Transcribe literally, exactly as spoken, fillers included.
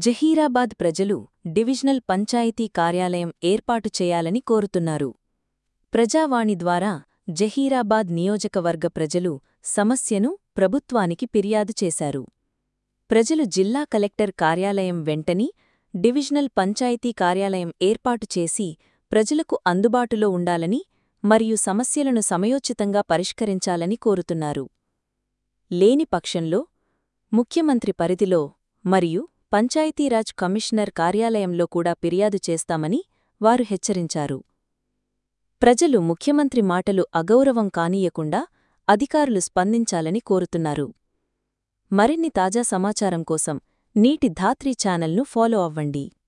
జహీరాబాద్ ప్రజలు డివిజనల్ పంచాయతీ కార్యాలయం ఏర్పాటు చేయాలని కోరుతున్నారు. ప్రజావాణి ద్వారా జహీరాబాద్ నియోజకవర్గ ప్రజలు సమస్యను ప్రభుత్వానికి ఫిర్యాదు చేశారు. ప్రజలు జిల్లా కలెక్టర్ కార్యాలయం వెంటని డివిజనల్ పంచాయతీ కార్యాలయం ఏర్పాటు చేసి ప్రజలకు అందుబాటులో ఉండాలని మరియు సమస్యలను సమయోచితంగా పరిష్కరించాలని కోరుతున్నారు. లేని పక్షంలో ముఖ్యమంత్రి పరిధిలో మరియు పంచాయతీరాజ్ కమిషనర్ కార్యాలయంలో కూడా ఫిర్యాదు చేస్తామని వారు హెచ్చరించారు. ప్రజలు ముఖ్యమంత్రి మాటలు అగౌరవం కానీయకుండా అధికారులు స్పందించాలని కోరుతున్నారు. మరిన్ని తాజా సమాచారం కోసం నీటి ధాత్రి ఛానల్ను ఫాలో అవ్వండి.